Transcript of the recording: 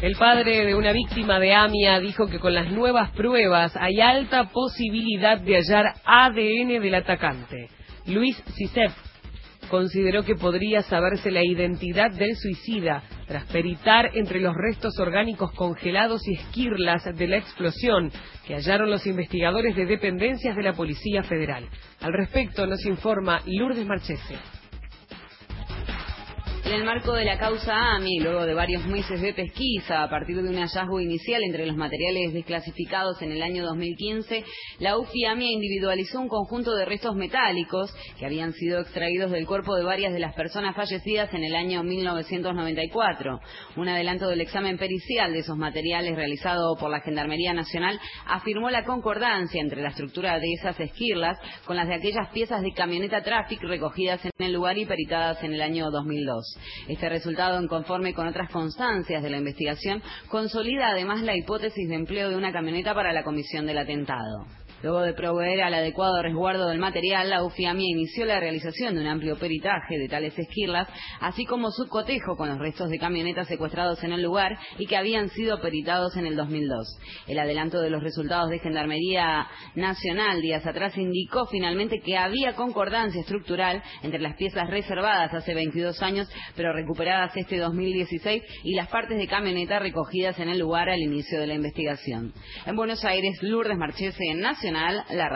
El padre de una víctima de AMIA dijo que con las nuevas pruebas hay alta posibilidad de hallar ADN del atacante. Luis Sisef consideró que podría saberse la identidad del suicida tras peritar entre los restos orgánicos congelados y esquirlas de la explosión que hallaron los investigadores de dependencias de la Policía Federal. Al respecto nos informa Lourdes Marchese. En el marco de la causa AMI, luego de varios meses de pesquisa, a partir de un hallazgo inicial entre los materiales desclasificados en el año 2015, la UFI-AMIA individualizó un conjunto de restos metálicos que habían sido extraídos del cuerpo de varias de las personas fallecidas en el año 1994. Un adelanto del examen pericial de esos materiales realizado por la Gendarmería Nacional afirmó la concordancia entre la estructura de esas esquirlas con las de aquellas piezas de camioneta Traffic recogidas en el lugar y peritadas en el año 2002. Este resultado, en conforme con otras constancias de la investigación, consolida además la hipótesis de empleo de una camioneta para la comisión del atentado. Luego de proveer al adecuado resguardo del material, la UFI-AMIA inició la realización de un amplio peritaje de tales esquirlas, así como su cotejo con los restos de camionetas secuestrados en el lugar y que habían sido peritados en el 2002. El adelanto de los resultados de Gendarmería Nacional días atrás indicó finalmente que había concordancia estructural entre las piezas reservadas hace 22 años, pero recuperadas este 2016, y las partes de camioneta recogidas en el lugar al inicio de la investigación. En Buenos Aires, Lourdes Marchese, Nacional, la